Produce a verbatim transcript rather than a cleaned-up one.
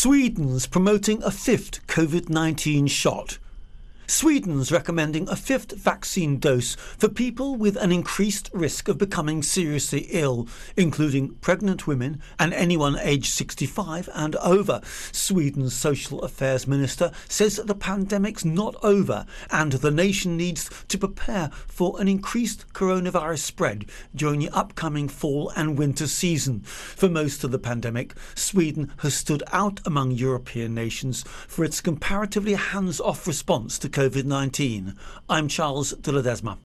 Sweden's promoting a fifth COVID nineteen shot. Sweden's recommending a fifth vaccine dose for people with an increased risk of becoming seriously ill, including pregnant women and anyone aged sixty-five and over. Sweden's Social Affairs Minister says that the pandemic's not over and the nation needs to prepare for an increased coronavirus spread during the upcoming fall and winter season. For most of the pandemic, Sweden has stood out among European nations for its comparatively hands-off response to COVID nineteen. I'm Charles de Ledesma.